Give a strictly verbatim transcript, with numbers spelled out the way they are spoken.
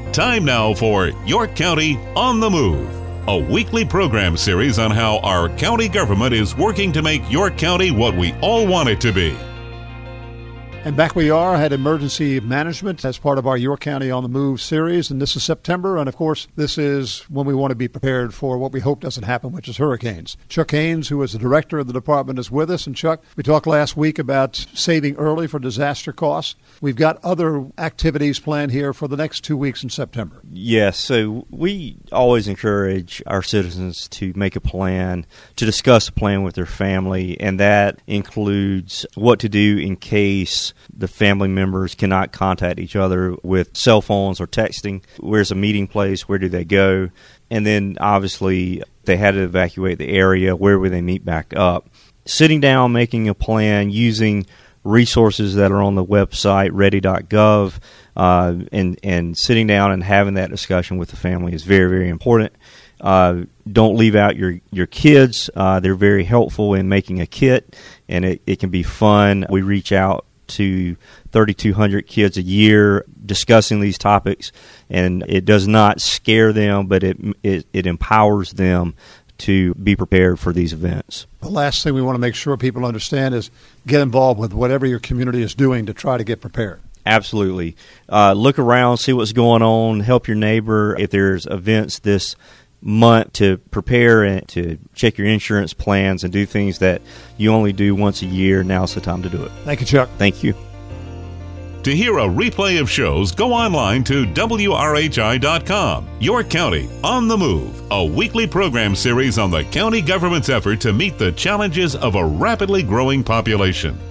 Time now for York County on the Move, a weekly program series on how our county government is working to make York County what we all want it to be. And back we are, had emergency management as part of our York County on the Move series, and this is September, and of course, this is when we want to be prepared for what we hope doesn't happen, which is hurricanes. Chuck Haynes, who is the director of the department, is with us, and Chuck, we talked last week about saving early for disaster costs. We've got other activities planned here for the next two weeks in September. Yes, so we always encourage our citizens to make a plan, to discuss a plan with their family, and that includes what to do in case the family members cannot contact each other with cell phones or texting. Where's a meeting place? Where do they go? And then, obviously, if they had to evacuate the area, where would they meet back up? Sitting down, making a plan, using resources that are on the website, ready dot gov, uh, and, and sitting down and having that discussion with the family is very, very important. Uh, don't leave out your, your kids. Uh, they're very helpful in making a kit, and it, it can be fun. We reach out to thirty-two hundred kids a year discussing these topics, and it does not scare them, but it, it, it empowers them to be prepared for these events. The last thing we want to make sure people understand is get involved with whatever your community is doing to try to get prepared. Absolutely. Uh, look around, see what's going on, help your neighbor. If there's events this month, to prepare and to check your insurance plans and do things that you only do once a year, now's the time to do it. Thank you, Chuck. Thank you. To hear a replay of shows, go online to W R H I dot com. York County on the Move, a weekly program series on the county government's effort to meet the challenges of a rapidly growing population.